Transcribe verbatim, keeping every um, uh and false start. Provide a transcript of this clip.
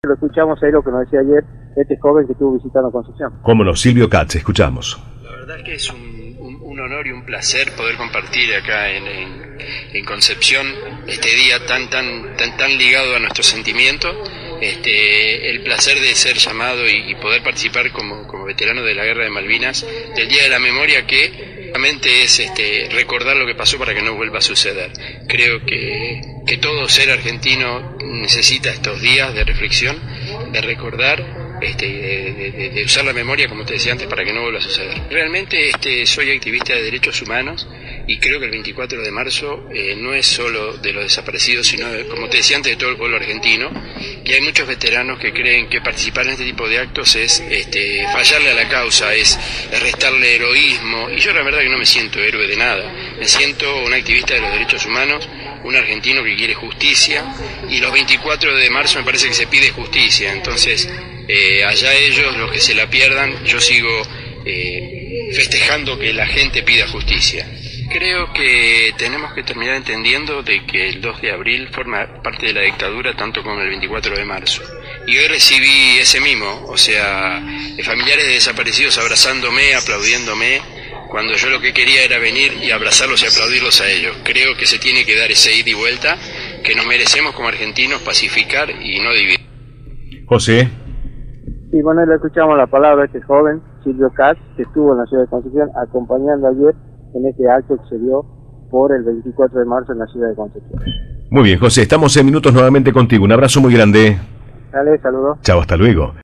Lo escuchamos ahí lo que nos decía ayer este joven que estuvo visitando Concepción. Cómo no, Silvio Katz, escuchamos. La verdad es que es un, un, un honor y un placer poder compartir acá en, en, en Concepción este día tan tan tan tan ligado a nuestros sentimientos, este, el placer de ser llamado y, y poder participar como, como veterano de la Guerra de Malvinas, del Día de la Memoria, que realmente es este, recordar lo que pasó para que no vuelva a suceder. Creo que, que todo ser argentino necesita estos días de reflexión, de recordar, este, de, de, de usar la memoria, como te decía antes, para que no vuelva a suceder. Realmente este, soy activista de derechos humanos y creo que el veinticuatro de marzo eh, no es solo de los desaparecidos, sino, de, como te decía antes, de todo el pueblo argentino. Y hay muchos veteranos que creen que participar en este tipo de actos es este, fallarle a la causa, es, es restarle heroísmo. Y yo la verdad que no me siento héroe de nada. Me siento un activista de los derechos humanos, un argentino que quiere justicia, y los veinticuatro de marzo me parece que se pide justicia. Entonces, eh, allá ellos, los que se la pierdan, yo sigo eh, festejando que la gente pida justicia. Creo que tenemos que terminar entendiendo de que el dos de abril forma parte de la dictadura tanto como el veinticuatro de marzo. Y hoy recibí ese mimo, o sea, de familiares de desaparecidos abrazándome, aplaudiéndome, cuando yo lo que quería era venir y abrazarlos y aplaudirlos a ellos. Creo que se tiene que dar ese ida y vuelta que nos merecemos como argentinos, pacificar y no dividir. José. Y bueno, le escuchamos la palabra a este joven, Silvio Katz, que estuvo en la ciudad de Concepción acompañando ayer en este acto que se dio por el veinticuatro de marzo en la ciudad de Concepción. Muy bien, José, estamos en minutos nuevamente contigo. Un abrazo muy grande. Dale, saludos. Chao, hasta luego.